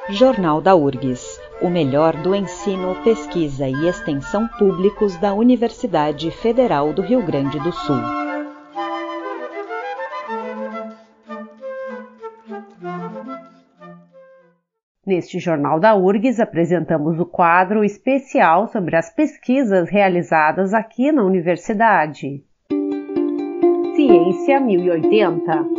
Jornal da URGS, o melhor do ensino, pesquisa e extensão públicos da Universidade Federal do Rio Grande do Sul. Neste Jornal da URGS, apresentamos o quadro especial sobre as pesquisas realizadas aqui na Universidade. Ciência 1080.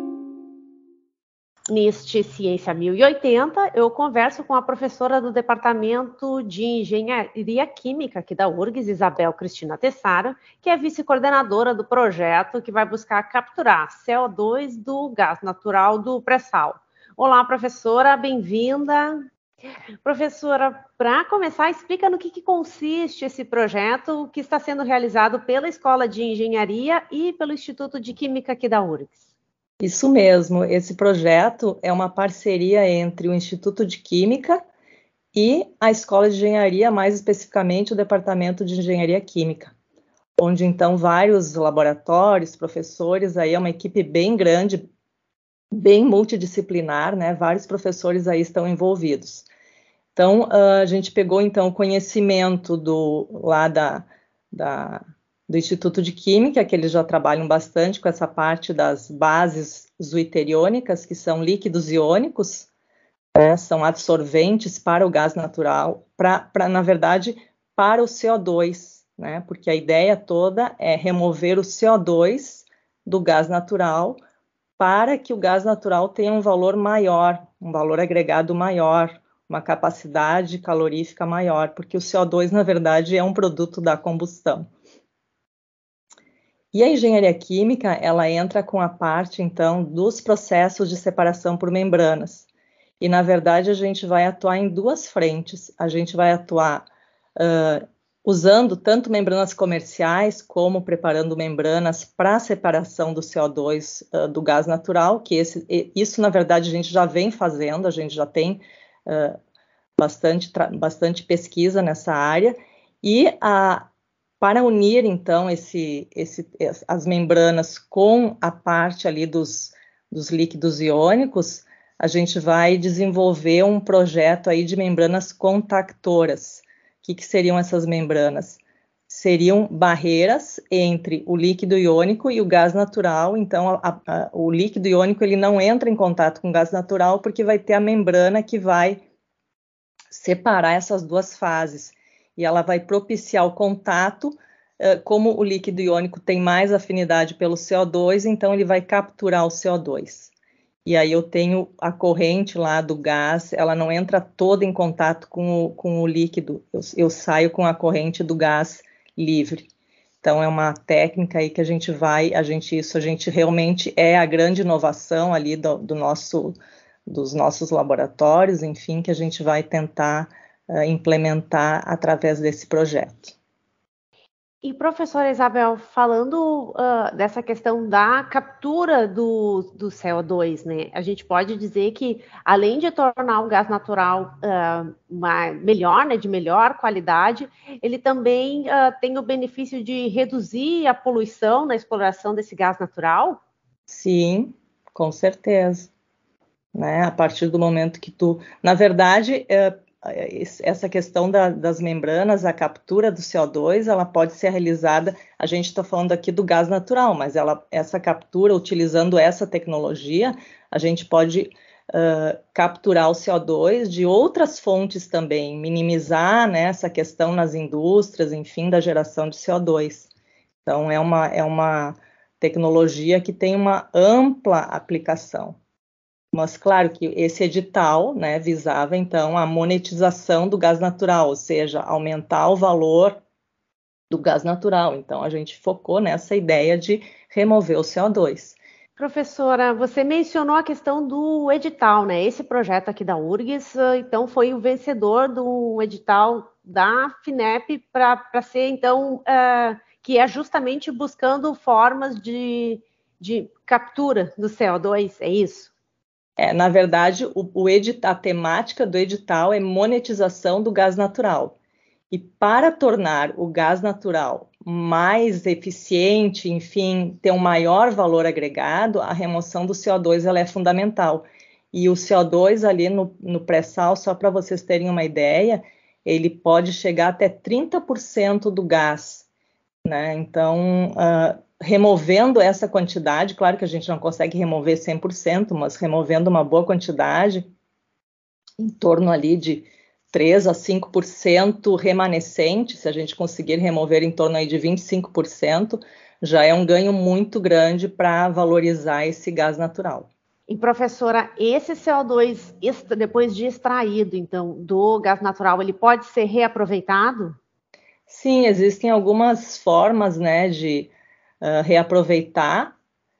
Neste Ciência 1080, eu converso com a professora do Departamento de Engenharia Química aqui da URGS, Isabel Cristina Tessaro, que é vice-coordenadora do projeto que vai buscar capturar CO2 do gás natural do pré-sal. Olá, professora, bem-vinda. Professora, para começar, explica no que consiste esse projeto que está sendo realizado pela Escola de Engenharia e pelo Instituto de Química aqui da URGS. Isso mesmo, esse projeto é uma parceria entre o Instituto de Química e a Escola de Engenharia, mais especificamente o Departamento de Engenharia Química, onde então vários laboratórios, professores, aí é uma equipe bem grande, bem multidisciplinar, né? Vários professores aí estão envolvidos. Então, a gente pegou então o conhecimento lá do Instituto de Química, que eles já trabalham bastante com essa parte das bases zwitteriônicas, que são líquidos iônicos, né, são absorventes para o gás natural, na verdade, para o CO2, né, porque a ideia toda é remover o CO2 do gás natural para que o gás natural tenha um valor maior, um valor agregado maior, uma capacidade calorífica maior, porque o CO2, na verdade, é um produto da combustão. E a engenharia química, ela entra com a parte, então, dos processos de separação por membranas. E, na verdade, a gente vai atuar em duas frentes. A gente vai atuar usando tanto membranas comerciais, como preparando membranas para a separação do CO2 do gás natural, que isso, na verdade, a gente já vem fazendo, a gente já tem bastante pesquisa nessa área. E para unir, então, as membranas com a parte ali dos líquidos iônicos, a gente vai desenvolver um projeto aí de membranas contactoras. O que seriam essas membranas? Seriam barreiras entre o líquido iônico e o gás natural. Então, o líquido iônico ele não entra em contato com o gás natural porque vai ter a membrana que vai separar essas duas fases. E ela vai propiciar o contato, como o líquido iônico tem mais afinidade pelo CO2, então ele vai capturar o CO2. E aí eu tenho a corrente lá do gás, ela não entra toda em contato com o líquido, eu saio com a corrente do gás livre. Então é uma técnica aí que a gente realmente é a grande inovação ali dos nossos laboratórios, enfim, que a gente vai tentar implementar através desse projeto. E, professora Isabel, falando dessa questão da captura do CO2, né? A gente pode dizer que, além de tornar o gás natural melhor, né, de melhor qualidade, ele também tem o benefício de reduzir a poluição na exploração desse gás natural? Sim, com certeza. Né? A partir do momento que na verdade, essa questão das membranas, a captura do CO2, ela pode ser realizada, a gente está falando aqui do gás natural, mas essa captura, utilizando essa tecnologia, a gente pode capturar o CO2 de outras fontes também, minimizar, né, essa questão nas indústrias, enfim, da geração de CO2. Então, é uma tecnologia que tem uma ampla aplicação. Mas, claro que esse edital, né, visava, então, a monetização do gás natural, ou seja, aumentar o valor do gás natural. Então, a gente focou nessa ideia de remover o CO2. Professora, você mencionou a questão do edital, né? Esse projeto aqui da URGS, então, foi o vencedor do edital da FINEP para ser, então, que é justamente buscando formas de captura do CO2, é isso? Na verdade, a temática do edital é monetização do gás natural. E para tornar o gás natural mais eficiente, enfim, ter um maior valor agregado, a remoção do CO2 ela é fundamental. e o CO2 ali no pré-sal, só para vocês terem uma ideia, ele pode chegar até 30% do gás, né? Então, removendo essa quantidade, claro que a gente não consegue remover 100%, mas removendo uma boa quantidade, em torno ali de 3 a 5% remanescente, se a gente conseguir remover em torno aí de 25%, já é um ganho muito grande para valorizar esse gás natural. E, professora, esse CO2, depois de extraído, então, do gás natural, ele pode ser reaproveitado? Sim, existem algumas formas, né, de reaproveitar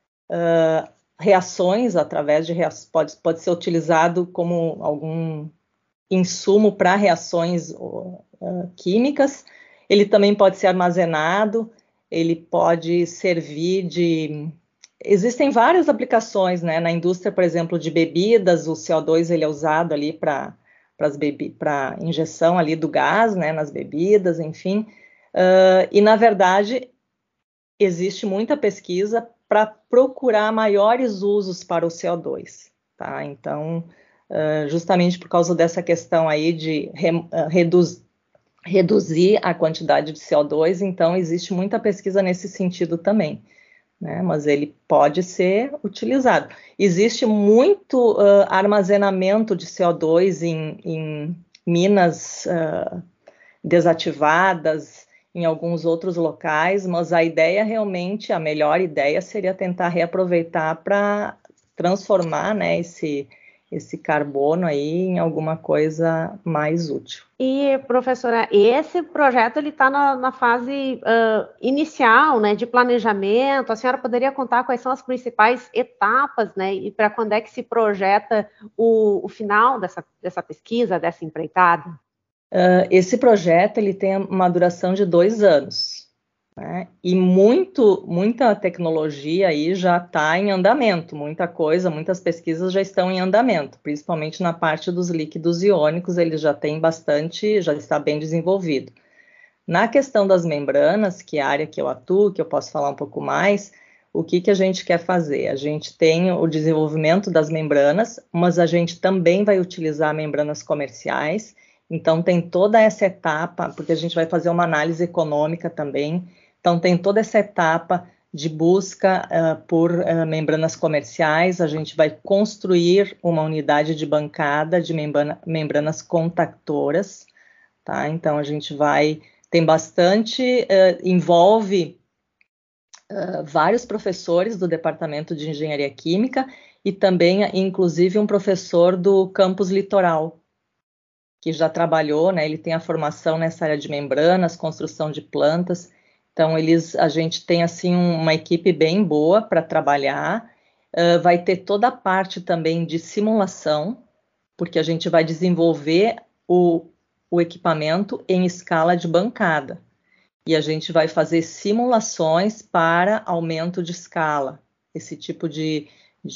reações através de pode ser utilizado como algum insumo para reações químicas. Ele também pode ser armazenado, ele pode servir de... Existem várias aplicações, né? Na indústria, por exemplo, de bebidas, o CO2 ele é usado ali para injeção ali do gás, né? Nas bebidas, enfim. E, na verdade, existe muita pesquisa para procurar maiores usos para o CO2, tá? Então, justamente por causa dessa questão aí de reduzir a quantidade de CO2, então existe muita pesquisa nesse sentido também, né? Mas ele pode ser utilizado. Existe muito armazenamento de CO2 em minas desativadas, em alguns outros locais, mas a ideia realmente, a melhor ideia seria tentar reaproveitar para transformar, né, esse carbono aí em alguma coisa mais útil. E, professora, esse projeto ele está na fase inicial, né, de planejamento. A senhora poderia contar quais são as principais etapas, né, e para quando é que se projeta o final dessa pesquisa, dessa empreitada? Esse projeto ele tem uma duração de 2 anos, né? E muita tecnologia aí já está em andamento, muita coisa, muitas pesquisas já estão em andamento, principalmente na parte dos líquidos iônicos, ele já tem bastante, já está bem desenvolvido. Na questão das membranas, que é a área que eu atuo, que eu posso falar um pouco mais, o que a gente quer fazer? A gente tem o desenvolvimento das membranas, mas a gente também vai utilizar membranas comerciais. Então, tem toda essa etapa, porque a gente vai fazer uma análise econômica também. Então, tem toda essa etapa de busca por membranas comerciais. A gente vai construir uma unidade de bancada de membranas contactoras, tá? Então, a gente tem bastante, envolve vários professores do Departamento de Engenharia Química e também, inclusive, um professor do campus Litoral, que já trabalhou, né? Ele tem a formação nessa área de membranas, construção de plantas. Então, a gente tem, assim, uma equipe bem boa para trabalhar. Vai ter toda a parte também de simulação, porque a gente vai desenvolver o equipamento em escala de bancada. E a gente vai fazer simulações para aumento de escala. Esse tipo de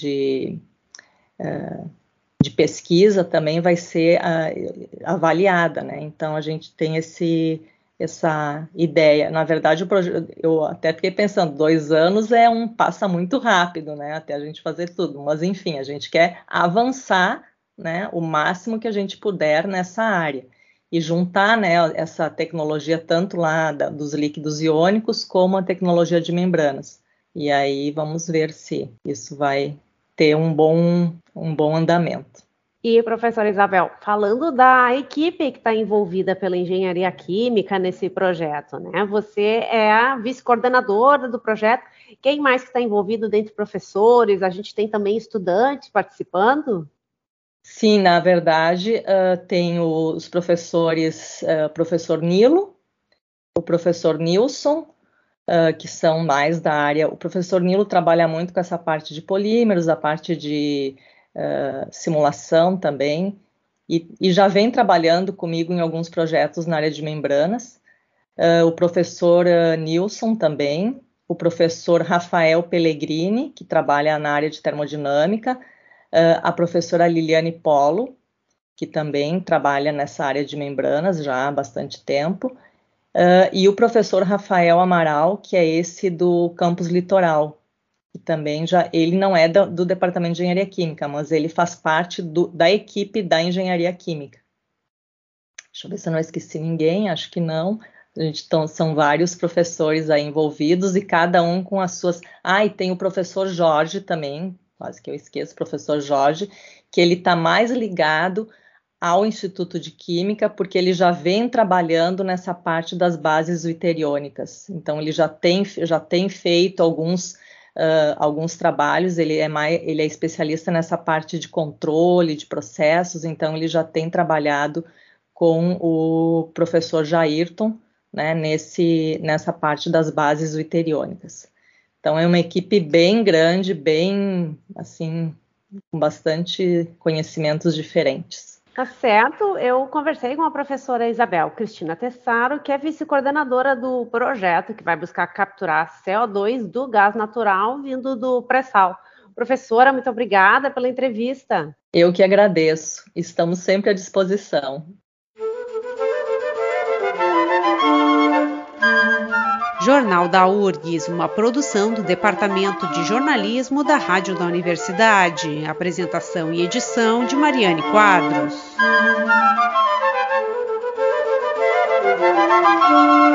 pesquisa também vai ser avaliada, né? Então, a gente tem essa ideia. Na verdade, eu até fiquei pensando, 2 anos passa muito rápido, né? Até a gente fazer tudo. Mas, enfim, a gente quer avançar, né, o máximo que a gente puder nessa área. E juntar, né, essa tecnologia tanto lá dos líquidos iônicos como a tecnologia de membranas. E aí vamos ver se isso vai ter um bom andamento. E, professora Isabel, falando da equipe que está envolvida pela engenharia química nesse projeto, né? Você é a vice-coordenadora do projeto. Quem mais que está envolvido dentre professores? A gente tem também estudantes participando? Sim, na verdade, tem os professores, professor Nilo, o professor Nilson, que são mais da área. O professor Nilo trabalha muito com essa parte de polímeros, a parte de simulação também, e já vem trabalhando comigo em alguns projetos na área de membranas. O professor Nilson também, o professor Rafael Pellegrini, que trabalha na área de termodinâmica, a professora Liliane Polo, que também trabalha nessa área de membranas já há bastante tempo, e o professor Rafael Amaral, que é esse do campus Litoral, que também ele não é do Departamento de Engenharia Química, mas ele faz parte da equipe da Engenharia Química. Deixa eu ver se eu não esqueci ninguém, acho que não. São vários professores aí envolvidos e cada um com as suas... e tem o professor Jorge também, quase que eu esqueço, o professor Jorge, que ele está mais ligado ao Instituto de Química, porque ele já vem trabalhando nessa parte das bases zwitteriônicas. Então, ele já tem feito alguns trabalhos, ele é especialista nessa parte de controle de processos, então ele já tem trabalhado com o professor Jairton, né, nessa parte das bases zwitteriônicas. Então, é uma equipe bem grande, bem, assim, com bastante conhecimentos diferentes. Tá certo, eu conversei com a professora Isabel Cristina Tessaro, que é vice-coordenadora do projeto que vai buscar capturar CO2 do gás natural vindo do pré-sal. Professora, muito obrigada pela entrevista. Eu que agradeço, estamos sempre à disposição. Jornal da URGS, uma produção do Departamento de Jornalismo da Rádio da Universidade. Apresentação e edição de Mariane Quadros.